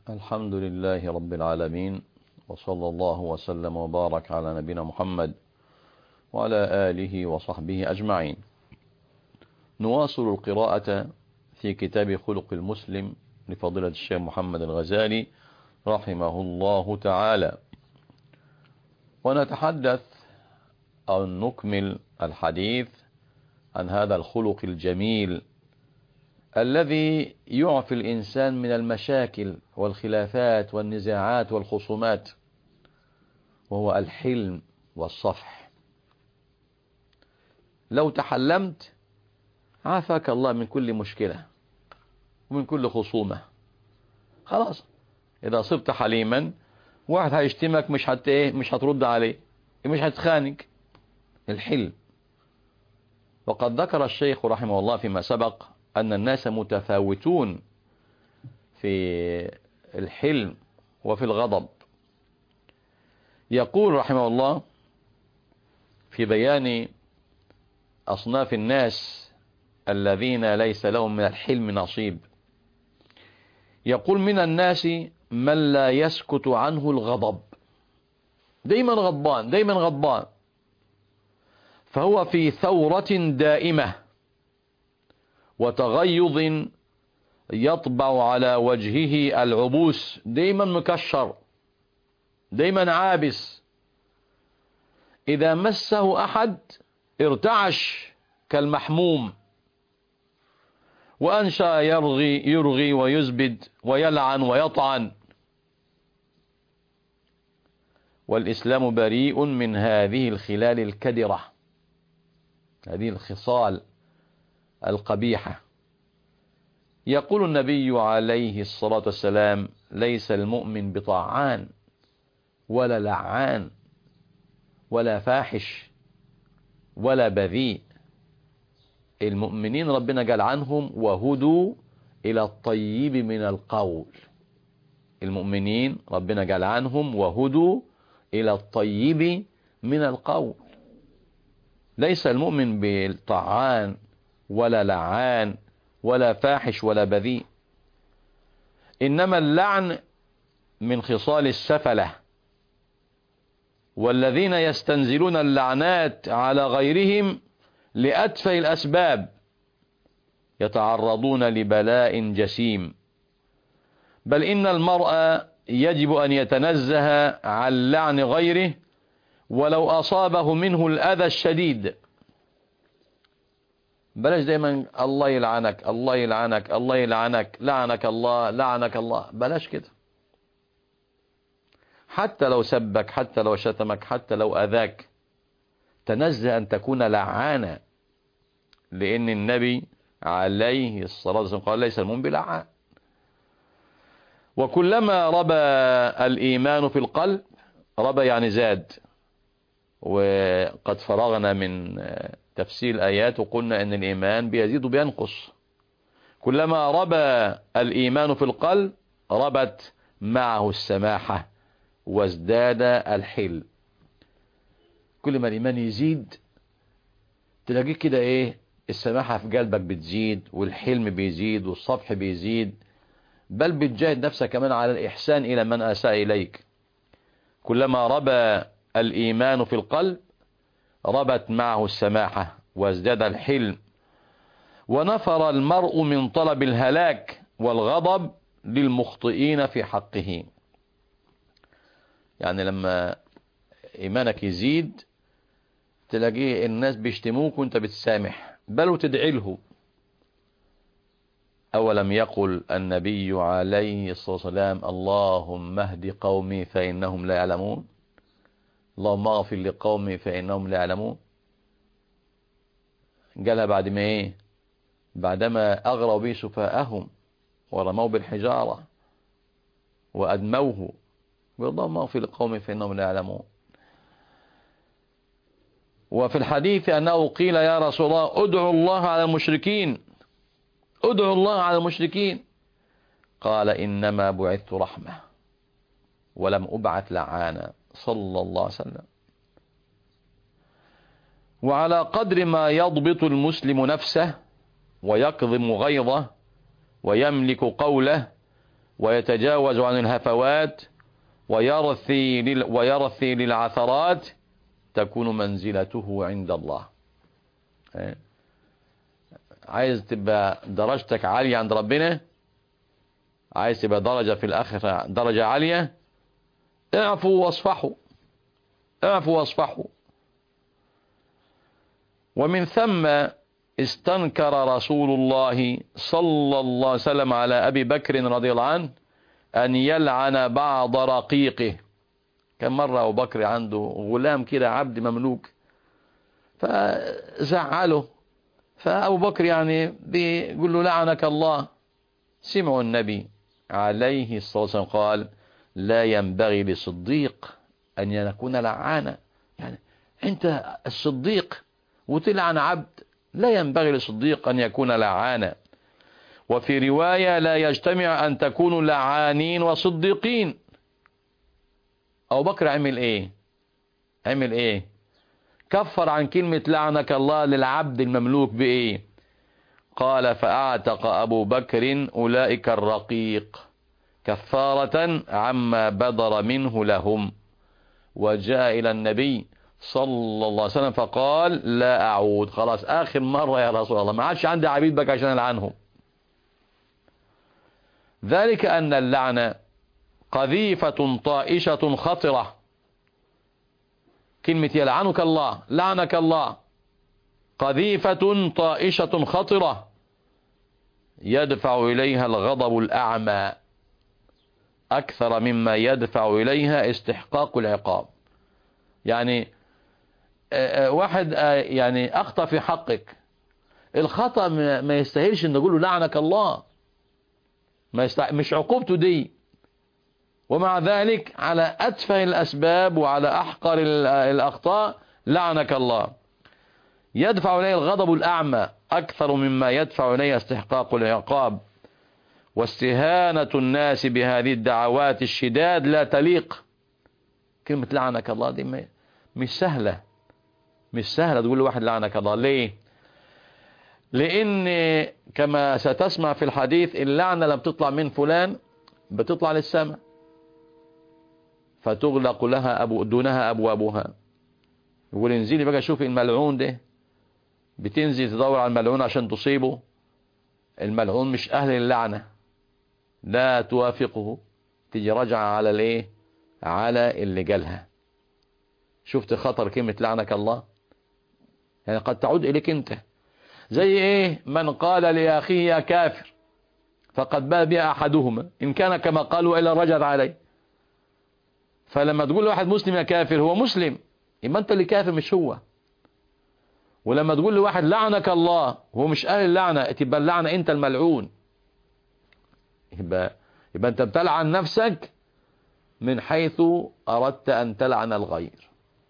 الحمد لله رب العالمين، وصلى الله وسلم وبارك على نبينا محمد وعلى آله وصحبه أجمعين. نواصل القراءة في كتاب خلق المسلم لفضيلة الشيخ محمد الغزالي رحمه الله تعالى، ونتحدث أو نكمل الحديث عن هذا الخلق الجميل الذي يعفي الإنسان من المشاكل والخلافات والنزاعات والخصومات، وهو الحلم والصفح. لو تحلمت عافاك الله من كل مشكلة ومن كل خصومة. خلاص، إذا صرت حليما واحد هيشتمك مش هترد عليه، مش هتخانق. الحلم. وقد ذكر الشيخ رحمه الله فيما سبق أن الناس متفاوتون في الحلم وفي الغضب. يقول رحمه الله في بيان أصناف الناس الذين ليس لهم من الحلم نصيب، يقول: من الناس من لا يسكت عنه الغضب، دايما غضبان دايما غضبان، فهو في ثورة دائمة وتغيظ يطبع على وجهه العبوس، دايما مكشر دايما عابس. إذا مسه أحد ارتعش كالمحموم، وأنشأ يرغي ويزبد ويلعن ويطعن. والإسلام بريء من هذه الخلال الكدرة، هذه الخصال القبيحة. يقول النبي عليه الصلاة والسلام: ليس المؤمن بطاعان ولا لعان ولا فاحش ولا بذيء. المؤمنين ربنا قال عنهم: وهدوا إلى الطيب من القول. المؤمنين ربنا قال عنهم: وهدوا إلى الطيب من القول. ليس المؤمن بالطعان ولا لعان ولا فاحش ولا بذيء، إنما اللعن من خصال السفلة، والذين يستنزلون اللعنات على غيرهم لأتفه الأسباب يتعرضون لبلاء جسيم. بل إن المرء يجب أن يتنزه عن لعن غيره ولو أصابه منه الأذى الشديد. بلاش دايما الله يلعنك الله يلعنك الله يلعنك، لعنك الله لعنك الله، بلاش كده. حتى لو سبك، حتى لو شتمك، حتى لو أذاك، تنزه أن تكون لعانا، لأن النبي عليه الصلاة والسلام قال: ليس المؤمن بلعان. وكلما ربى الإيمان في القلب، ربى يعني زاد. وقد فرغنا من تفسير الآيات وقلنا أن الإيمان بيزيد وبينقص. كلما ربى الإيمان في القلب ربت معه السماحة وازداد الحلم. كل ما الإيمان يزيد تلاقيه كده السماحة في قلبك بتزيد، والحلم بيزيد، والصفح بيزيد، بل بتجاهد نفسك كمان على الإحسان إلى من أساء إليك. كلما ربى الإيمان في القلب ربت معه السماحة وازداد الحلم، ونفر المرء من طلب الهلاك والغضب للمخطئين في حقه. يعني لما إيمانك يزيد تلاقيه الناس بيشتموك وانت بتسامح، بل وتدعي له. أولم يقل النبي عليه الصلاة والسلام: اللهم اهد قومي فإنهم لا يعلمون، اللهم اغفر لقومي فإنهم لا يعلمون. قالها بعد ما بعدما أغروا به سفاءهم ورموا بالحجارة وأدموه، اللهم اغفر لقومي فإنهم لا يعلمون. وفي الحديث أنه قيل: يا رسول الله ادعوا الله على المشركين، ادعوا الله على المشركين. قال: إنما بعثت رحمة ولم أبعث لعانا، صلى الله عليه وسلم. وعلى قدر ما يضبط المسلم نفسه ويكظم غيظه ويملك قوله ويتجاوز عن الهفوات ويرثي للعثرات، تكون منزلته عند الله. عايز تبقى درجتك عالية عند ربنا، عايز تبقى درجة في الآخرة درجة عالية، اعفوا واصفحوا، اعفوا واصفحوا. ومن ثم استنكر رسول الله صلى الله عليه وسلم على أبي بكر رضي الله عنه أن يلعن بعض رقيقه. كان مرة أبو بكر عنده غلام كده عبد مملوك فزعله، فأبو بكر يعني بيقول له لعنك الله. سمعوا النبي عليه الصلاة والسلام قال لا ينبغي لصديق أن يكون لعانا. يعني أنت الصديق وتلعن عبد، لا ينبغي لصديق أن يكون لعانا. وفي رواية لا يجتمع أن تكونوا لعانين وصديقين. أبو بكر عمل إيه؟ عمل إيه؟ كفر عن كلمة لعنك الله للعبد المملوك بإيه؟ قال فأعتق أبو بكر أولئك الرقيق كفارة عما بدر منه لهم. وجاء إلى النبي صلى الله عليه وسلم فقال لا أعود، خلاص آخر مرة يا رسول الله، ما عادش عندي عبيد بك عشان ألعنهم. ذلك أن اللعنة قذيفة طائشة خطرة. كلمة يلعنك الله، لعنك الله، قذيفة طائشة خطرة يدفع إليها الغضب الأعمى أكثر مما يدفع إليها استحقاق العقاب. يعني واحد يعني أخطأ في حقك، الخطأ ما يستاهلش أن نقول له لعنك الله، مش عقوبته دي. ومع ذلك على أتفه الأسباب وعلى أحقر الأخطاء لعنك الله. يدفع إليه الغضب الأعمى أكثر مما يدفع إليه استحقاق العقاب. واستهانة الناس بهذه الدعوات الشداد لا تليق. كلمة لعنك الله دي مش سهلة، مش سهلة تقول لواحد لعنك الله. ليه؟ لأن كما ستسمع في الحديث اللعنة لم تطلع من فلان، بتطلع للسماء فتغلق لها دونها أبوابها. يقول انزلي بقى شوفي الملعون ده، بتنزل تدور على الملعون عشان تصيبه، الملعون مش أهل اللعنة، لا توافقه، تيجي رجع على الايه؟ على اللي جالها. شفت خطر كلمة لعنك الله؟ يعني قد تعود إليك انت. زي ايه؟ من قال لأخيه يا كافر فقد باء بها أحدهما إن كان كما قال وإلا رجعت عليه. فلما تقول لواحد مسلم يا كافر، هو مسلم، يبقى انت اللي كافر مش هو. ولما تقول لواحد لعنك الله هو مش أهل اللعنة، تبقى اللعنة انت الملعون. يبقى انت بتلعن نفسك من حيث أردت أن تلعن الغير.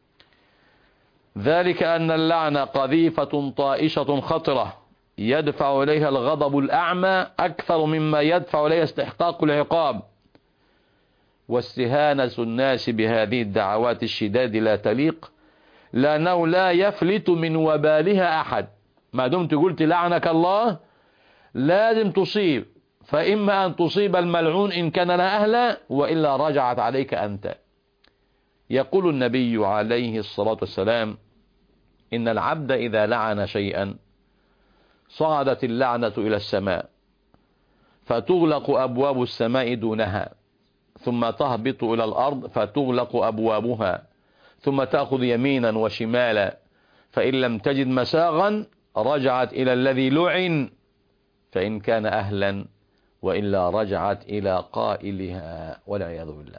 ذلك أن اللعنة قذيفة طائشة خطرة يدفع إليها الغضب الأعمى أكثر مما يدفع إليها استحقاق العقاب. واستهانة الناس بهذه الدعوات الشداد لا تليق، لأنه لا يفلت من وبالها أحد. ما دمت قلت لعنك الله لازم تصيب، فإما أن تصيب الملعون إن كان لا أهلا، وإلا رجعت عليك أنت. يقول النبي عليه الصلاة والسلام إن العبد إذا لعن شيئا صعدت اللعنة إلى السماء فتغلق أبواب السماء دونها، ثم تهبط إلى الأرض فتغلق أبوابها، ثم تأخذ يمينا وشمالا، فإن لم تجد مساغا رجعت إلى الذي لعن فإن كان أهلا، وإلا رجعت إلى قائلها والعياذ بالله.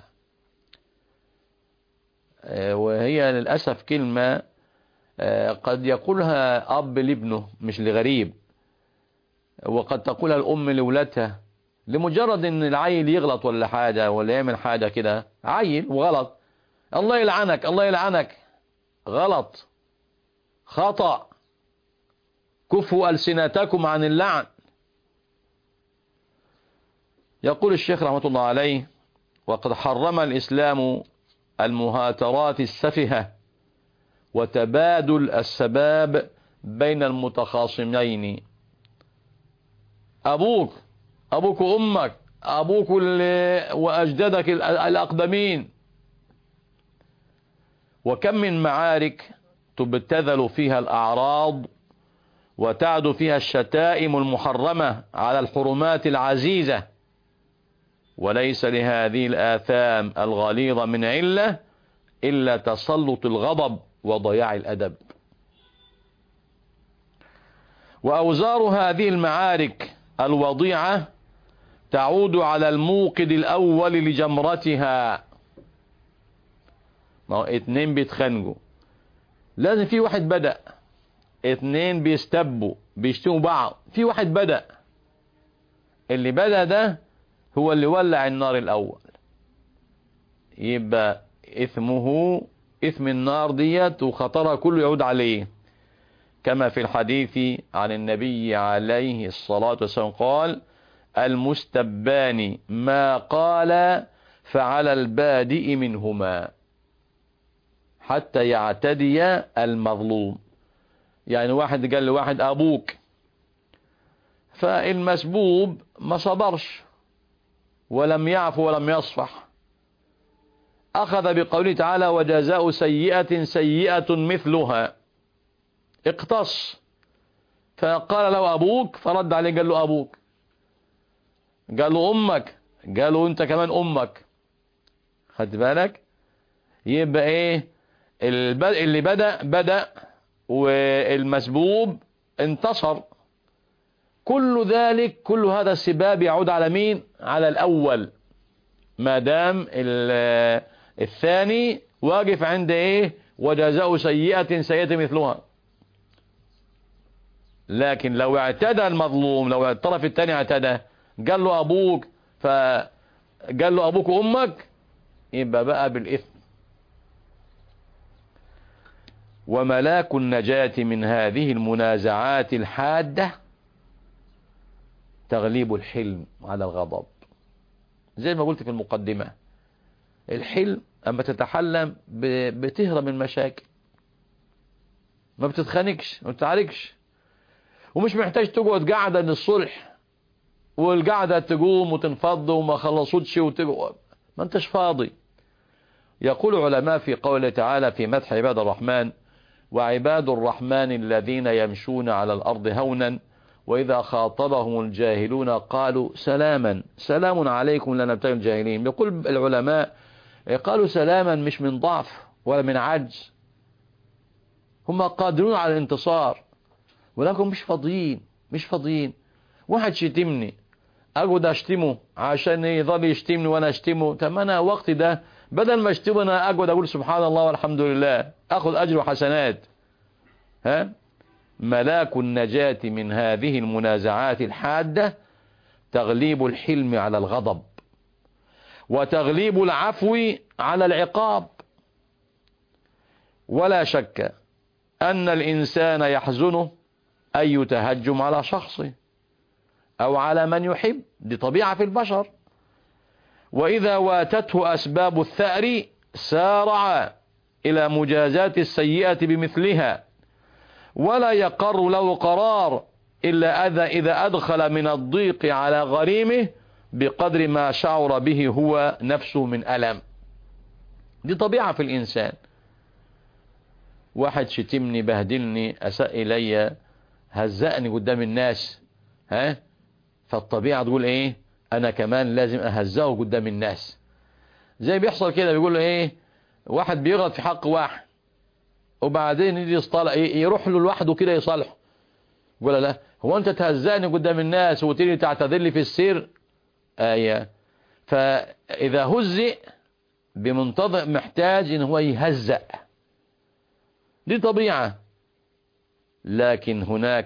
وهي للأسف كلمة قد يقولها أب لابنه مش لغريب، وقد تقولها الأم لولادها لمجرد ان العيل يغلط ولا حاجة ولا يعمل حاجة كده، عيل وغلط، الله يلعنك الله يلعنك. غلط، خطأ، كفوا ألسنتكم عن اللعن. يقول الشيخ رحمة الله عليه وقد حرم الإسلام المهاترات السفهة وتبادل السباب بين المتخاصمين. أبوك وأمك أبوك وأجدادك الأقدمين. وكم من معارك تبتذل فيها الأعراض وتعد فيها الشتائم المحرمة على الحرمات العزيزة، وليس لهذه الآثام الغليظة من علة إلا تسلط الغضب وضياع الأدب. وأوزار هذه المعارك الوضيعة تعود على الموقد الأول لجمرتها. ما هو اتنين بيتخانقوا، لازم في واحد بدأ. اتنين بيستبوا بيشتموا بعض، في واحد بدأ. اللي بدأ ده هو اللي ولع النار الأول، يبقى إثمه إثم النار ديت وخطرها كله يعود عليه. كما في الحديث عن النبي عليه الصلاة والسلام قال: المستبان ما قال فعلى البادئ منهما حتى يعتدي المظلوم. يعني واحد قال لواحد أبوك، فالمسبوب ما صبرش ولم يعفو ولم يصفح، أخذ بقوله تعالى: وجزاء سيئة سيئة مثلها، اقتص. فقال له أبوك، فرد عليه قال له أبوك. قال له أمك، قال له أنت كمان أمك. خد بالك؟ يبقى إيه؟ اللي بدأ والمسبوب انتصر. كل ذلك، كل هذا السباب يعود على مين؟ على الأول، ما دام الثاني واقف عند ايه؟ وجزاء سيئة سيئة مثلها. لكن لو اعتدى المظلوم، لو الطرف الثاني اعتدى، قال له أبوك، فقال له أبوك وأمك، يبقى بقى بالإثم. وملاك النجاة من هذه المنازعات الحادة تغليب الحلم على الغضب. زي ما قلت في المقدمة، الحلم أما تتحلم بتهرب من المشاكل، ما بتتخانقش، ما بتتعاركش، ومش محتاج تقعد قاعدة للصلح والقاعدة تقوم وتنفض وما خلصتش وتقعد، ما انتش فاضي. يقول علماء في قوله تعالى في مدح عباد الرحمن: وعباد الرحمن الذين يمشون على الأرض هونا وإذا خاطبهم الجاهلون قالوا سلاما. سلام عليكم لا نبتغي الجاهلين. يقول العلماء قالوا سلاما مش من ضعف ولا من عجز، هم قادرون على الانتصار، ولكن مش فاضيين. واحد شتمني اقعد اشتمه عشان يظل يشتمني وانا اشتمه؟ طب انا وقتي ده بدل ما اشتمه انا اقعد اقول سبحان الله والحمد لله، اخذ اجر وحسنات. ملاك النجاة من هذه المنازعات الحادة تغليب الحلم على الغضب، وتغليب العفو على العقاب. ولا شك أن الإنسان يحزنه أن يتهجم على شخصه أو على من يحب، دي طبيعة في البشر. وإذا واتته أسباب الثأر سارع إلى مجازاة السيئة بمثلها، ولا يقر له قرار إلا إذا أدخل من الضيق على غريمه بقدر ما شعر به هو نفسه من ألم. دي طبيعة في الإنسان. واحد شتمني، بهدلني، أساء إلي، هزأني قدام الناس، فالطبيعة تقول إيه؟ أنا كمان لازم أهزأه قدام الناس. زي بيحصل كده، بيقول له إيه؟ واحد بيغلط في حق واحد وبعدين يجي يروح له لوحده كده يصالحه، يقول لا هو أنت تهزأني قدام الناس وتيجي تعتذر لي في السر؟ فإذا هزئ بمنتظر محتاج إن هو يهزأ، دي طبيعة. لكن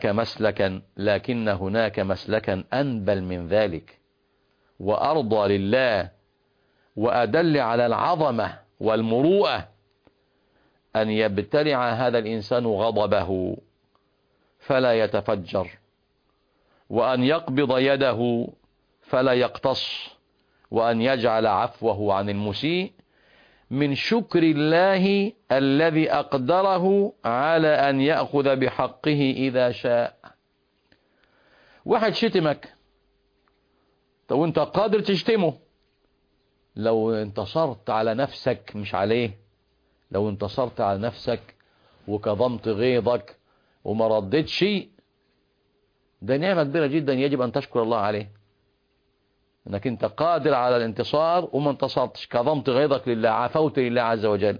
هناك مسلكا أنبل من ذلك وأرضى لله وأدل على العظمة والمروءة، أن يبتلع هذا الإنسان غضبه فلا يتفجر، وأن يقبض يده فلا يقتص، وأن يجعل عفوه عن المسيء من شكر الله الذي أقدره على أن يأخذ بحقه إذا شاء. واحد شتمك، وانت قادر تشتمه. لو انتصرت على نفسك مش عليه، لو انتصرت على نفسك وكظمت غيظك وما رديت شيء، ده نعمة كبيرة جدا يجب أن تشكر الله عليه، انك انت قادر على الانتصار وما انتصرتش، كظمت غيظك لله، عفوت لله عز وجل.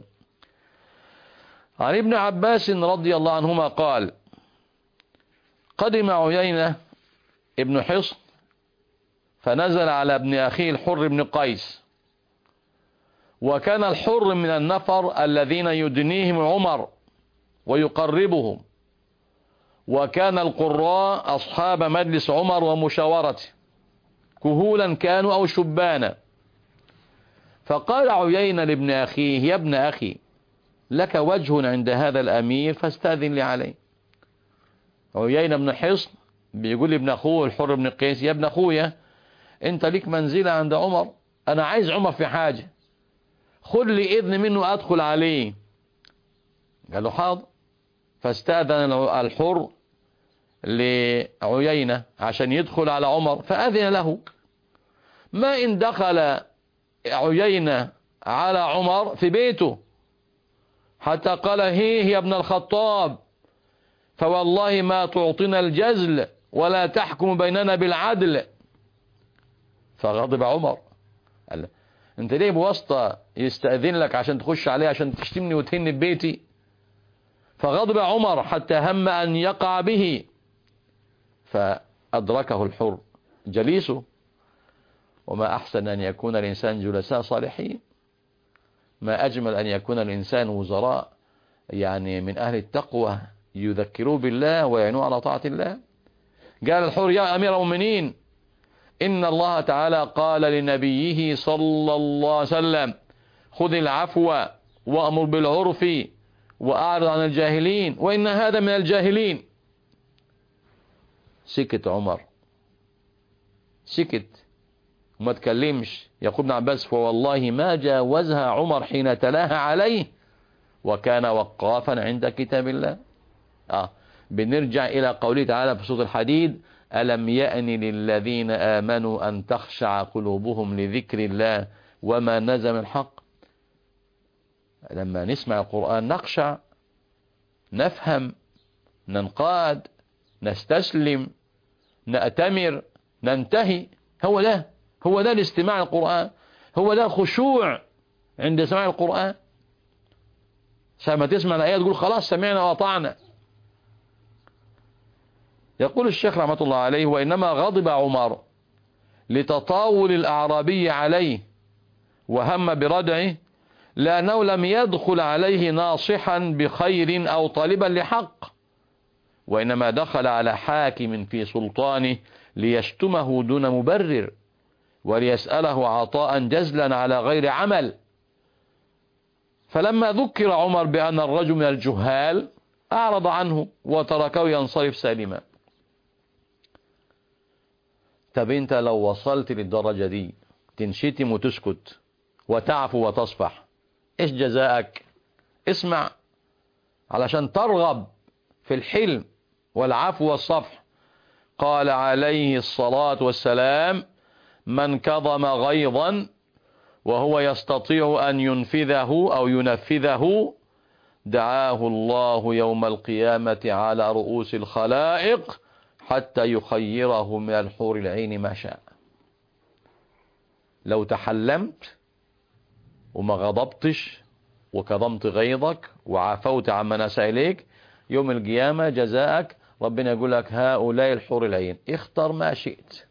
عن ابن عباس رضي الله عنهما قال: قدم عيينة ابن حصن فنزل على ابن أخيه الحر بن قيس، وكان الحر من النفر الذين يدنيهم عمر ويقربهم، وكان القراء أصحاب مجلس عمر ومشاورته، كهولا كانوا أو شبانا. فقال عيينة لابن أخيه: يا ابن أخي، لك وجه عند هذا الأمير فاستأذن لي عليه. عيينة بن حصن بيقول لابن أخوه الحر بن قيس: يا ابن أخويا، انت ليك منزلة عند عمر، انا عايز عمر في حاجة، خذ لي اذن منه ادخل عليه. قال له حاضر. فاستأذن الحر لعيينة عشان يدخل على عمر، فأذن له. ما ان دخل عيينة على عمر في بيته حتى قال: هيه يا ابن الخطاب، فوالله ما تعطينا الجزل ولا تحكم بيننا بالعدل. فغضب عمر، قال: انت ليه بواسطة يستأذن لك عشان تخش عليه عشان تشتمني وتهني ببيتي؟ فغضب عمر حتى هم أن يقع به، فأدركه الحر جليسه. وما أحسن أن يكون الإنسان جلساء صالحين، ما أجمل أن يكون الإنسان وزراء يعني من أهل التقوى يذكروا بالله ويعنوا على طاعة الله. قال الحر: يا أمير المؤمنين، إن الله تعالى قال لنبيه صلى الله عليه وسلم: خذ العفو وأمر بالعرف وأعرض عن الجاهلين، وإن هذا من الجاهلين. سكت عمر، سكت وما تكلمش. يقول ابن عباس: فوالله ما جاوزها عمر حين تلاها عليه وكان وقافا عند كتاب الله. بنرجع إلى قوله تعالى في سورة الحديد: ألم يأن للذين آمنوا أن تخشع قلوبهم لذكر الله وما نزل من الحق. لما نسمع القرآن نخشع، نفهم، ننقاد، نستسلم، نأتمر، ننتهي. هو ده الاستماع القرآن، هو ده الخشوع عند سماع القرآن. لما تسمع الآيات تقول: خلاص سمعنا وأطعنا. يقول الشيخ رحمة الله عليه: وإنما غضب عمر لتطاول الأعرابي عليه وهم بردعه، لأنه لم يدخل عليه ناصحا بخير أو طالبا لحق، وإنما دخل على حاكم في سلطانه ليشتمه دون مبرر وليسأله عطاء جزلا على غير عمل. فلما ذكر عمر بأن الرجل من الجهال أعرض عنه وتركه ينصرف سالما. طب انت لو وصلت للدرجة دي تنشتم وتسكت وتعفو وتصفح، ايش جزاءك؟ اسمع علشان ترغب في الحلم والعفو والصفح. قال عليه الصلاة والسلام: من كظم غيظا وهو يستطيع أن ينفذه أو ينفذه دعاه الله يوم القيامة على رؤوس الخلائق حتى يخيره من الحور العين ما شاء. لو تحلمت وما غضبتش وكظمت غيظك وعفوت عما نسى إليك، يوم القيامة جزاءك ربنا يقول لك: هؤلاء الحور العين، اختر ما شئت.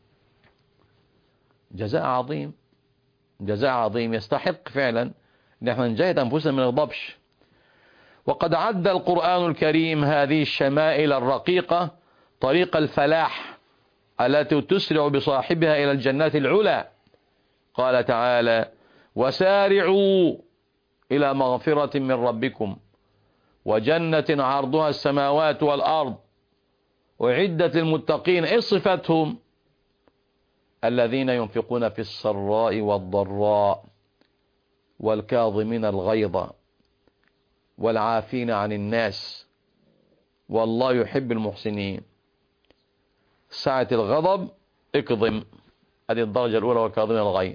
جزاء عظيم، جزاء عظيم يستحق فعلا ان احنا نجاهد انفسنا من الغضبش. وقد عد القرآن الكريم هذه الشمائل الرقيقة طريق الفلاح التي تسرع بصاحبها إلى الجنات العلى. قال تعالى: وسارعوا إلى مغفرة من ربكم وجنة عرضها السماوات والأرض أعدت للمتقين. إيه صفتهم؟ الذين ينفقون في السراء والضراء والكاظمين الغيظ والعافين عن الناس والله يحب المحسنين. ساعة الغضب اكظم، هذه الدرجة الأولى، وكاظمين الغيظ.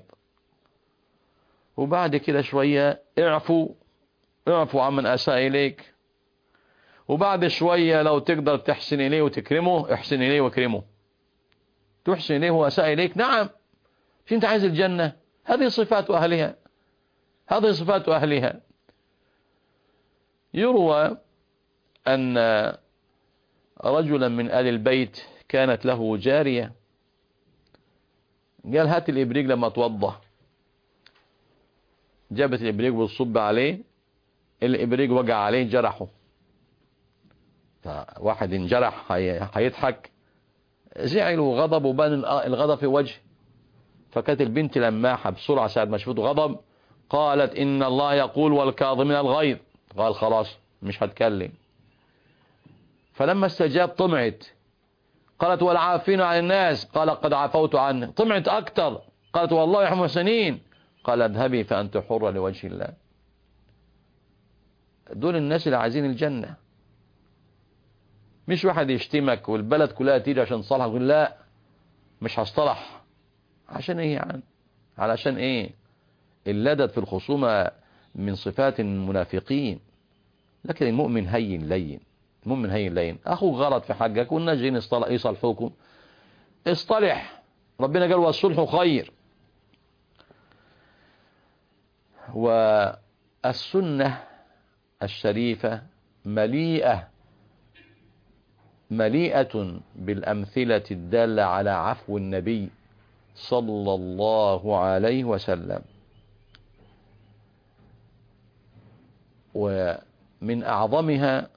وبعد كده شوية اعفوا عمن أساء إليك، وبعد شوية لو تقدر تحسن إليه وتكرمه احسن إليه واكرمه. تحسن إليه وأساء إليك، نعم، مش أنت عايز الجنة؟ هذه صفات أهلها، هذه صفات أهلها. يروى أن رجلا من آل البيت كانت له جارية، قال هات الإبريق لما توضى. جابت الإبريق والصب عليه، الإبريق وقع عليه جرحه. فواحد انجرح هيضحك، زعل وغضب وبان الغضب في وجه. فكانت البنت لماحة بسرعة ساعة ما شفته غضب قالت إن الله يقول والكاظمين الغيظ. قال خلاص مش هتكلم. فلما استجاب طمعت، قالت والعافين عن الناس، قال قد عفوت عنه. طمعت أكتر، قالت والله يا محسنين، قال اذهبي فأنت حرة لوجه الله. دول الناس اللي عايزين الجنة، مش واحد يشتمك والبلد كلها تيجي عشان تصلح يقول لا مش هصطلح. عشان ايه يعني؟ علشان ايه؟ اللدد في الخصومة من صفات المنافقين. لكن المؤمن هين لين، المؤمن هين لين. اخوك غلط في حقك والناس جايين يصلحوكم، اصطلح. ربنا قال والصلح خير. والسنة الشريفة مليئة بالأمثلة الدالة على عفو النبي صلى الله عليه وسلم. ومن أعظمها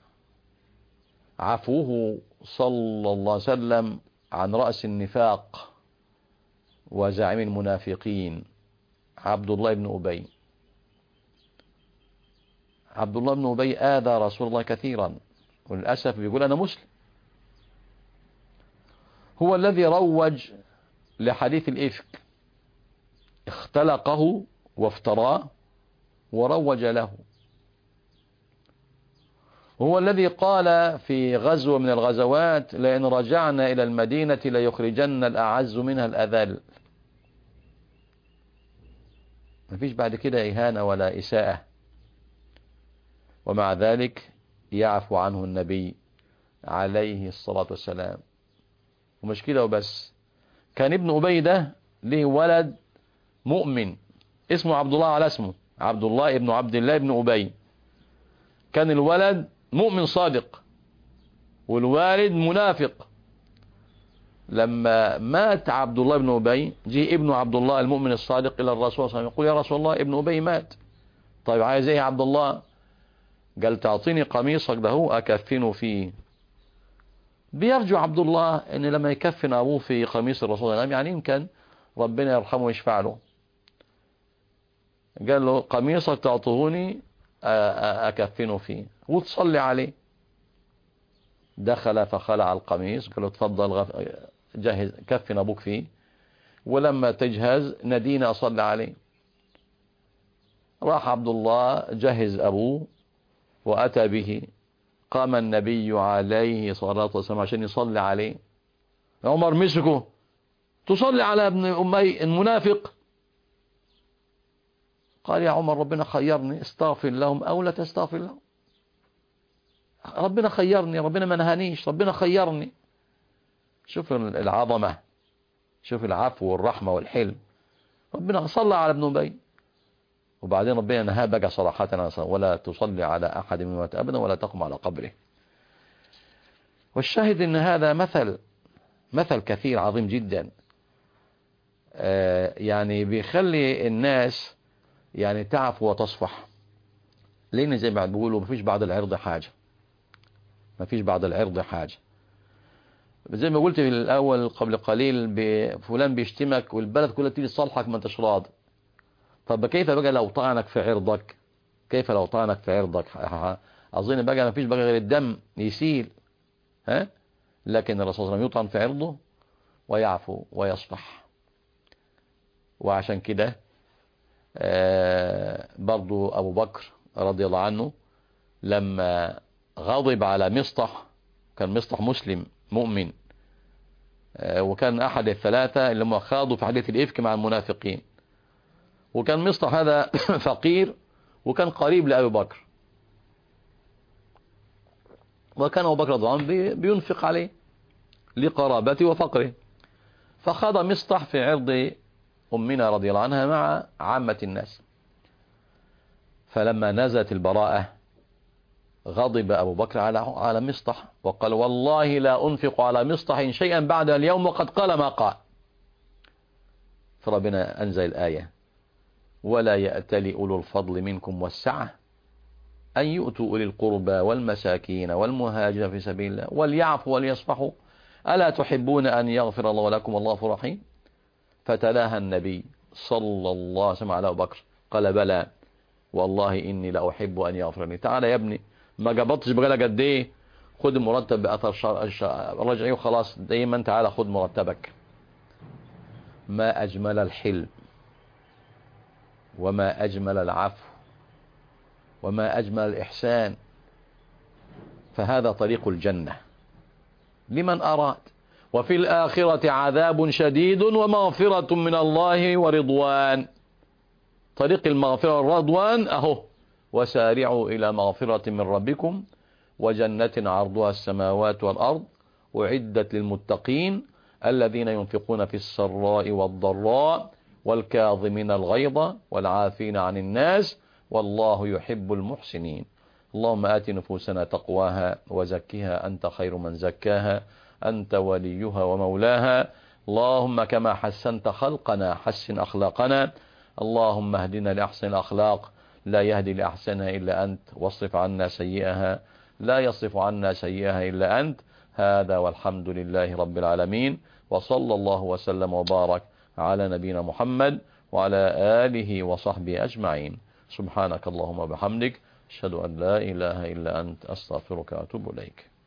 عفوه صلى الله عليه وسلم عن رأس النفاق وزعيم المنافقين عبد الله بن أبي. عبد الله بن أبي آذى رسول الله كثيرا، وللأسف بيقول أنا مسلم. هو الذي روج لحديث الإفك، اختلقه وافتراه وروج له. هو الذي قال في غزوة من الغزوات لئن رجعنا إلى المدينة ليخرجن الأعز منها الأذل. مفيش بعد كده إهانة ولا إساءة، ومع ذلك يعفو عنه النبي عليه الصلاة والسلام. ومش كده وبس، كان ابن أبي ده له ولد مؤمن اسمه عبد الله، على اسمه عبد الله ابن عبد الله ابن أبي. كان الولد مؤمن صادق والوالد منافق. لما مات عبد الله بن أبي جه ابن عبد الله المؤمن الصادق إلى الرسول صلى الله عليه وسلم يقول يا رسول الله ابن أبي مات. طيب عايز ايه يا عبد الله؟ قال تعطيني قميصك ده هو أكفنه فيه. بيرجو عبد الله ان لما يكفن ابوه في قميص الرسول صلى الله عليه وسلم يعني يمكن ربنا يرحمه ويشفع له. قال له قميصك تعطوني أكفنه فيه وتصلي عليه. دخل فخلع القميص، قال له تفضل جهز كفن أبوك فيه، ولما تجهز ندينا أصلي عليه. راح عبد الله جهز أبوه وأتى به. قام النبي عليه الصلاة والسلام عشان يصلي عليه. عمر مسكه، تصلي على ابن أمي المنافق؟ قال يا عمر ربنا خيرني، استغفر لهم أو لا تستغفر لهم. ربنا خيرني، ربنا ما نهانيش، ربنا خيرني. شوف العظمة، شوف العفو والرحمة والحلم. ربنا صلى على ابن أبي، وبعدين ربنا نهى بقى صراحة ولا تصلي على أحد من مات أبدا ولا تقم على قبره. والشاهد ان هذا مثل كثير عظيم جدا، يعني بيخلي الناس يعني تعفو وتصفح. لأن زي ما بيقولوا مفيش بعد العرض حاجة، مفيش بعد العرض حاجة. زي ما قلت في الأول قبل قليل فلان بيشتمك والبلد كلها تيجي تصالحك ما انتش راضي. طب كيف بقى لو طعنك في عرضك؟ كيف لو طعنك في عرضك؟ أظن بقى مفيش بقى غير الدم يسيل، ها؟ لكن الرسول صلى الله عليه وسلم يطعن في عرضه ويعفو ويصفح. وعشان كده برضو أبو بكر رضي الله عنه لما غضب على مصطح، كان مصطح مسلم مؤمن، وكان أحد الثلاثة اللي هم خاضوا في حديث الإفك مع المنافقين. وكان مصطح هذا فقير وكان قريب لأبي بكر، وكان أبو بكر رضي الله عنه بينفق عليه لقرابته وفقره. فخاض مصطح في عرض أمنا رضي الله عنها مع عامة الناس. فلما نزلت البراءة غضب أبو بكر على مصطح وقال والله لا أنفق على مصطح شيئا بعد اليوم وقد قال ما قال. فربنا أنزل الآية ولا يأتل أولو الفضل منكم والسعة أن يؤتوا أولي القربى والمساكين والمهاجرين في سبيل الله وليعفوا وليصفحوا ألا تحبون أن يغفر الله لكم والله غفور رحيم. فتلاها النبي صلى الله عليه وسلم على أبو بكر قال بلى والله إني لأحب أن يغفر لي. تعالى يا ابني ما جبطتش بقالك قد ايه، خد المرتب بأثر رجعي وخلاص، دايما تعالى خد مرتبك. ما أجمل الحلم وما أجمل العفو وما أجمل الإحسان. فهذا طريق الجنة لمن أراد. وفي الآخرة عذاب شديد ومغفرة من الله ورضوان. طريق المغفرة والرضوان أهو، وسارعوا إلى مغفرة من ربكم وجنة عرضها السماوات والأرض أعدت للمتقين الذين ينفقون في السراء والضراء والكاظمين الغيظ والعافين عن الناس والله يحب المحسنين. اللهم آت نفوسنا تقواها وزكها أنت خير من زكاها أنت وليها ومولاها. اللهم كما حسنت خلقنا حسن أخلاقنا. اللهم اهدنا لأحسن الأخلاق لا يهدي لأحسنها إلا أنت واصرف عنا سيئها لا يصرف عنا سيئها إلا أنت. هذا والحمد لله رب العالمين، وصلى الله وسلم وبارك على نبينا محمد وعلى آله وصحبه أجمعين. سبحانك اللهم وبحمدك أشهد أن لا إله إلا أنت أستغفرك وأتوب إليك.